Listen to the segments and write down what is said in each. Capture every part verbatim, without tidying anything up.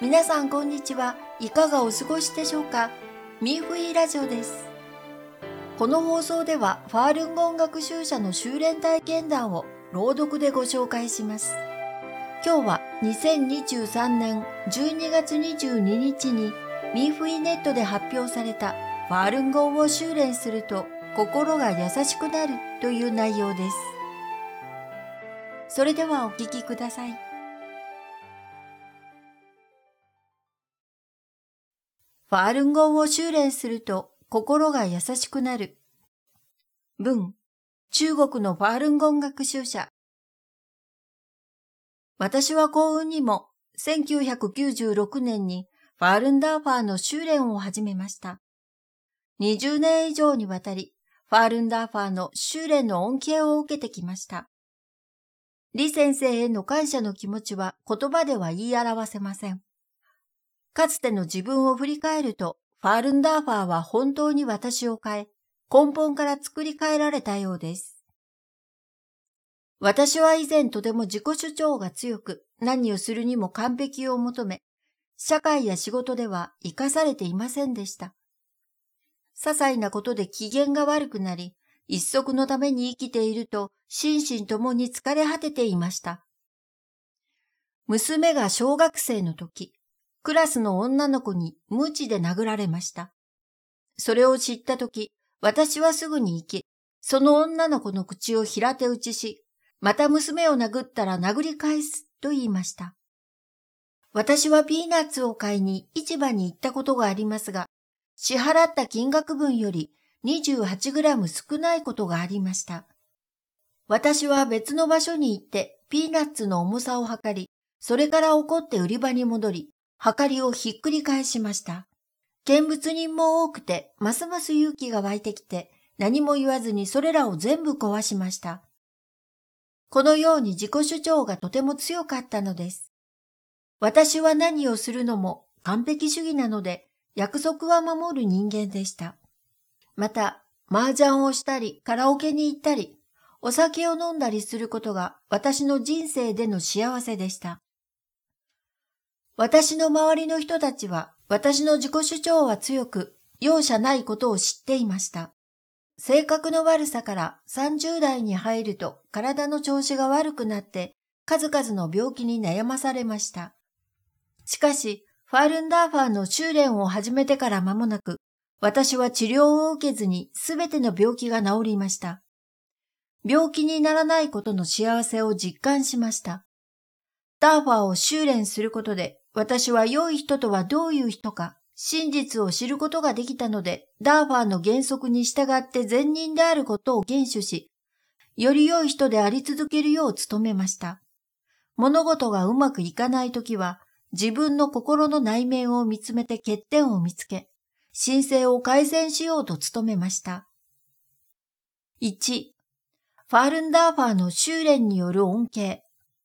皆さんこんにちは。いかがお過ごしでしょうか。ミーフィーラジオです。この放送ではファールンゴン学習者の修練体験談を朗読でご紹介します。今日はにせんにじゅうさんねんじゅうにがつにじゅうににちにミーフィーネットで発表されたファールンゴンを修練すると心が優しくなるという内容です。それではお聞きください。ファールンゴンを修練すると心が優しくなる。文、中国のファールンゴン学習者。私は幸運にもせんきゅうひゃくきゅうじゅうろくねんにファールンダーファーの修練を始めました。にじゅうねん以上にわたりファールンダーファーの修練の恩恵を受けてきました。李先生への感謝の気持ちは言葉では言い表せません。かつての自分を振り返ると、ファールンダーファーは本当に私を変え、根本から作り変えられたようです。私は以前とても自己主張が強く、何をするにも完璧を求め、社会や仕事では生かされていませんでした。些細なことで機嫌が悪くなり、一足のために生きていると心身ともに疲れ果てていました。娘が小学生の時、クラスの女の子に鞭で殴られました。それを知ったとき、私はすぐに行き、その女の子の口を平手打ちし、また娘を殴ったら殴り返すと言いました。私はピーナッツを買いに市場に行ったことがありますが、支払った金額分より にじゅうはちグラム 少ないことがありました。私は別の場所に行ってピーナッツの重さを測り、それから怒って売り場に戻り、はかりをひっくり返しました。見物人も多くて、ますます勇気が湧いてきて、何も言わずにそれらを全部壊しました。このように自己主張がとても強かったのです。私は何をするのも完璧主義なので、約束は守る人間でした。また、麻雀をしたり、カラオケに行ったり、お酒を飲んだりすることが私の人生での幸せでした。私の周りの人たちは、私の自己主張は強く、容赦ないことを知っていました。性格の悪さからさんじゅうだいに入ると体の調子が悪くなって、数々の病気に悩まされました。しかし、ファールンダーファーの修練を始めてから間もなく、私は治療を受けずにすべての病気が治りました。病気にならないことの幸せを実感しました。ダーファーを修練することで、私は良い人とはどういう人か、真実を知ることができたので、ダーファーの原則に従って善人であることを厳守し、より良い人であり続けるよう努めました。物事がうまくいかないときは、自分の心の内面を見つめて欠点を見つけ、心性を改善しようと努めました。いち. ファールンダーファーの修練による恩恵。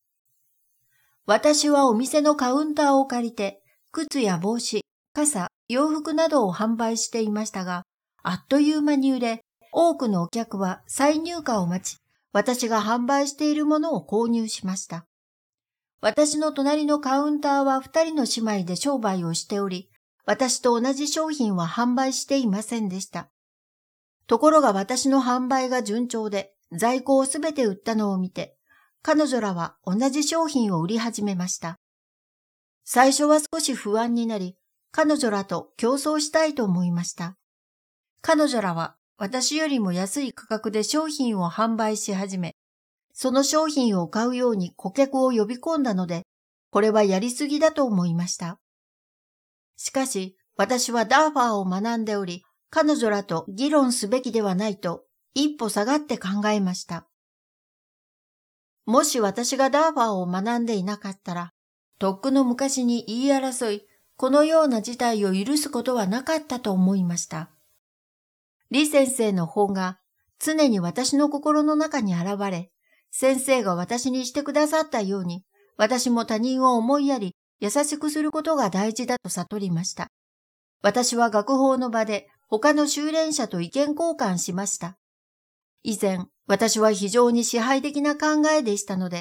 私はお店のカウンターを借りて、靴や帽子、傘、洋服などを販売していましたが、あっという間に売れ、多くのお客は再入荷を待ち、私が販売しているものを購入しました。私の隣のカウンターは二人の姉妹で商売をしており、私と同じ商品は販売していませんでした。ところが私の販売が順調で、在庫をすべて売ったのを見て、彼女らは同じ商品を売り始めました。最初は少し不安になり、彼女らと競争したいと思いました。彼女らは私よりも安い価格で商品を販売し始め、その商品を買うように顧客を呼び込んだので、これはやりすぎだと思いました。しかし、私はダーファーを学んでおり、彼女らと議論すべきではないと一歩下がって考えました。もし私がダーファーを学んでいなかったら、とっくの昔に言い争い、このような事態を許すことはなかったと思いました。李先生の方が常に私の心の中に現れ、先生が私にしてくださったように、私も他人を思いやり、優しくすることが大事だと悟りました。私は学法の場で他の修練者と意見交換しました。以前、私は非常に支配的な考えでしたので、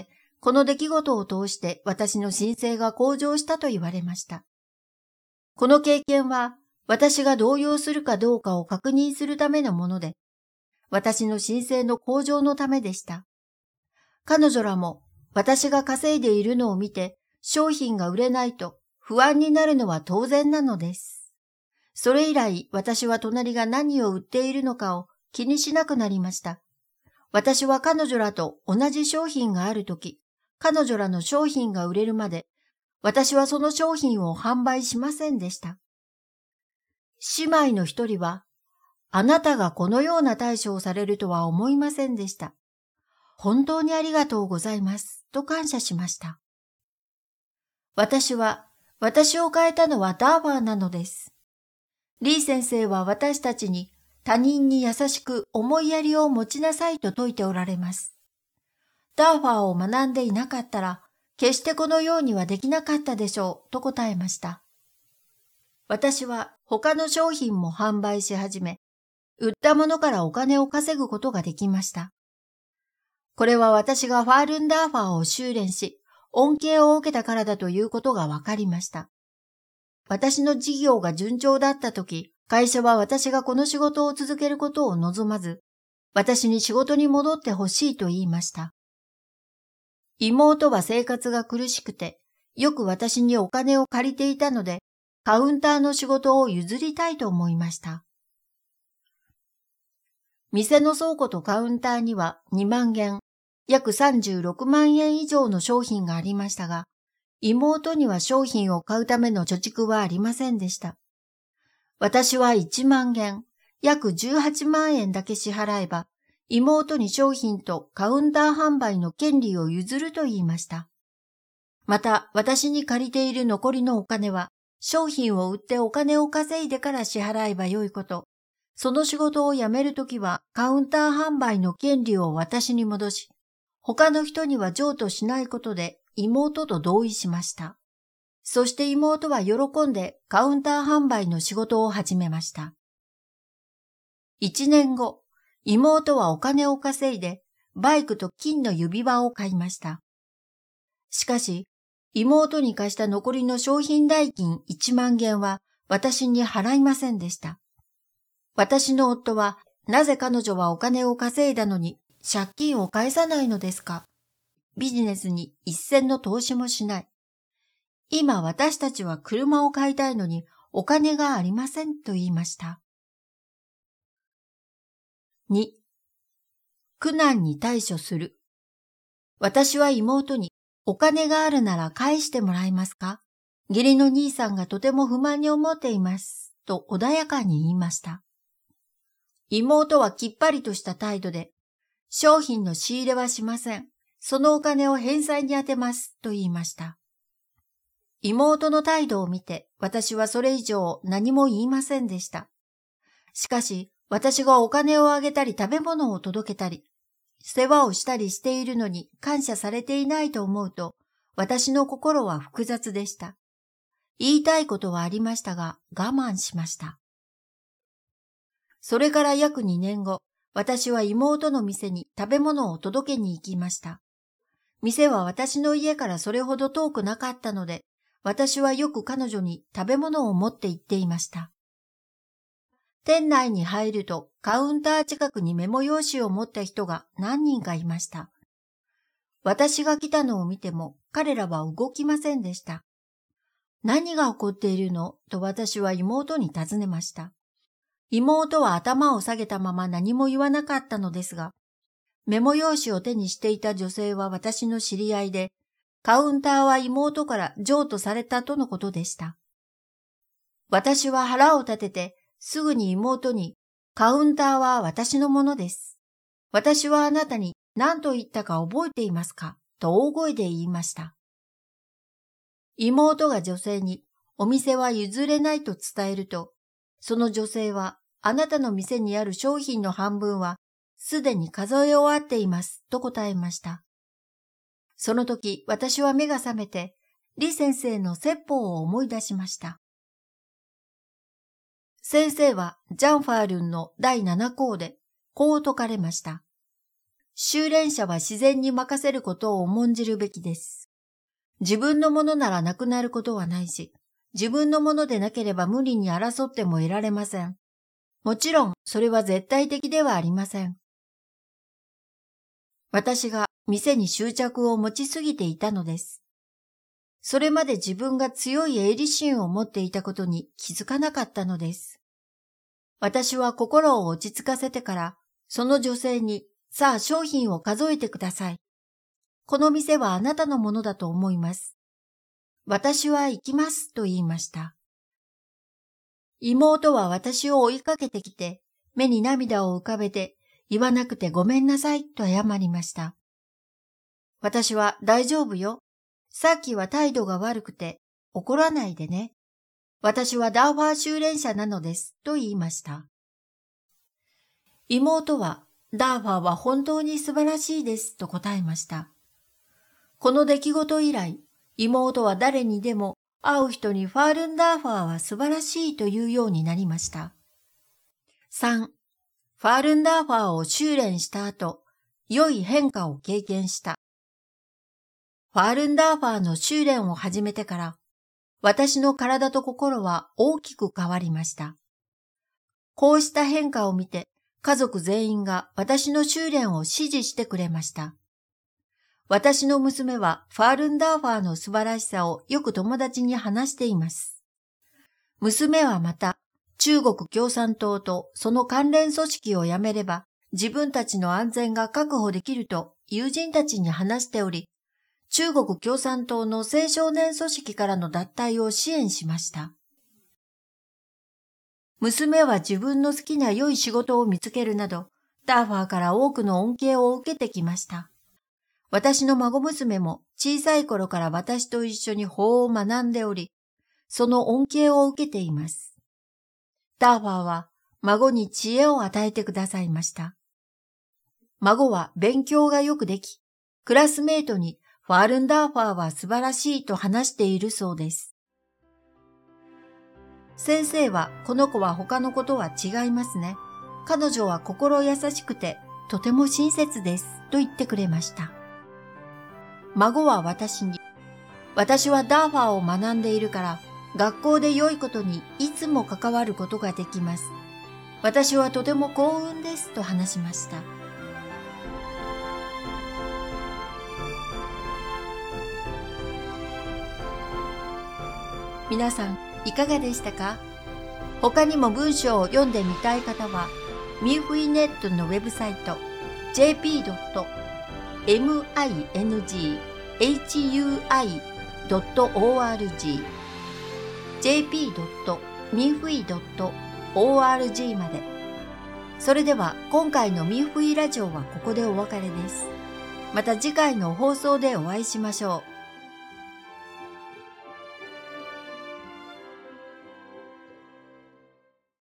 この出来事を通して私の神性が向上したと言われました。この経験は私が動揺するかどうかを確認するためのもので、私の神性の向上のためでした。彼女らも私が稼いでいるのを見て商品が売れないと不安になるのは当然なのです。それ以来私は隣が何を売っているのかを気にしなくなりました。私は彼女らと同じ商品があるとき、彼女らの商品が売れるまで、私はその商品を販売しませんでした。姉妹の一人は、あなたがこのような対処をされるとは思いませんでした。本当にありがとうございます、と感謝しました。私は、私を変えたのはダーファーなのです。リー先生は私たちに他人に優しく思いやりを持ちなさいと説いておられます。ダーファーを学んでいなかったら、決してこのようにはできなかったでしょう、と答えました。私は他の商品も販売し始め、売ったものからお金を稼ぐことができました。これは私がファールンダーファーを修練し、恩恵を受けたからだということが分かりました。私の事業が順調だったとき、会社は私がこの仕事を続けることを望まず、私に仕事に戻ってほしいと言いました。妹は生活が苦しくて、よく私にお金を借りていたので、カウンターの仕事を譲りたいと思いました。店の倉庫とカウンターにはにまんげん、約さんじゅうろくまんえん以上の商品がありましたが、妹には商品を買うための貯蓄はありませんでした。私はいちまんげん、約じゅうはちまんえんだけ支払えば、妹に商品とカウンター販売の権利を譲ると言いました。また、私に借りている残りのお金は、商品を売ってお金を稼いでから支払えばよいこと。その仕事を辞めるときは、カウンター販売の権利を私に戻し、他の人には譲渡しないことで妹と同意しました。そして妹は喜んでカウンター販売の仕事を始めました。一年後、妹はお金を稼いでバイクと金の指輪を買いました。しかし、妹に貸した残りの商品代金いちまんげんは私に払いませんでした。私の夫は、なぜ彼女はお金を稼いだのに借金を返さないのですか？ビジネスに一銭の投資もしない。今私たちは車を買いたいのにお金がありませんと言いました。に、苦難に対処する。私は妹にお金があるなら返してもらえますか？義理の兄さんがとても不満に思っています。と穏やかに言いました。妹はきっぱりとした態度で、商品の仕入れはしません。そのお金を返済に充てます。と言いました。妹の態度を見て、私はそれ以上何も言いませんでした。しかし、私がお金をあげたり食べ物を届けたり、世話をしたりしているのに感謝されていないと思うと、私の心は複雑でした。言いたいことはありましたが、我慢しました。それから約にねんご、私は妹の店に食べ物を届けに行きました。店は私の家からそれほど遠くなかったので、私はよく彼女に食べ物を持って行っていました。店内に入るとカウンター近くにメモ用紙を持った人が何人かいました。私が来たのを見ても彼らは動きませんでした。何が起こっているの？と私は妹に尋ねました。妹は頭を下げたまま何も言わなかったのですが、メモ用紙を手にしていた女性は私の知り合いで、カウンターは妹から譲渡されたとのことでした。私は腹を立てて、すぐに妹に、カウンターは私のものです。私はあなたに何と言ったか覚えていますか？と大声で言いました。妹が女性に、お店は譲れないと伝えると、その女性は、あなたの店にある商品の半分は、すでに数え終わっています、と答えました。その時、私は目が覚めて、李先生の説法を思い出しました。先生はジャンファールンのだいななこうでこう説かれました。 修練者は自然に任せることを重んじるべきです。自分のものならなくなることはないし、自分のものでなければ無理に争っても得られません。もちろん、それは絶対的ではありません。私が店に執着を持ちすぎていたのです。それまで自分が強い営利心を持っていたことに気づかなかったのです。私は心を落ち着かせてから、その女性に、さあ商品を数えてください。この店はあなたのものだと思います。私は行きますと言いました。妹は私を追いかけてきて、目に涙を浮かべて、言わなくてごめんなさいと謝りました。私は大丈夫よ。さっきは態度が悪くて怒らないでね。私はダーファー修練者なのですと言いました。妹はダーファーは本当に素晴らしいですと答えました。この出来事以来、妹は誰にでも会う人にファールンダーファーは素晴らしいというようになりました。さん. ファールンダーファーを修練した後、良い変化を経験した。ファールンダーファーの修練を始めてから、私の体と心は大きく変わりました。こうした変化を見て、家族全員が私の修練を支持してくれました。私の娘はファールンダーファーの素晴らしさをよく友達に話しています。娘はまた、中国共産党とその関連組織を辞めれば、自分たちの安全が確保できると友人たちに話しており、中国共産党の青少年組織からの脱退を支援しました。娘は自分の好きな良い仕事を見つけるなど、ダーファーから多くの恩恵を受けてきました。私の孫娘も小さい頃から私と一緒に法を学んでおり、その恩恵を受けています。ダーファーは孫に知恵を与えてくださいました。孫は勉強がよくでき、クラスメートにファールンダーファーは素晴らしいと話しているそうです。先生はこの子は他の子とは違いますね。彼女は心優しくてとても親切ですと言ってくれました。孫は私に、私はダーファーを学んでいるから学校で良いことにいつも関わることができます。私はとても幸運ですと話しました。皆さんいかがでしたか？他にも文章を読んでみたい方は、ミンフイネットのウェブサイト ジェーピードットミンフイドットオーアールジー ジェーピードットミンフイドットオーアールジー まで。それでは今回のミンフイラジオはここでお別れです。また次回の放送でお会いしましょう。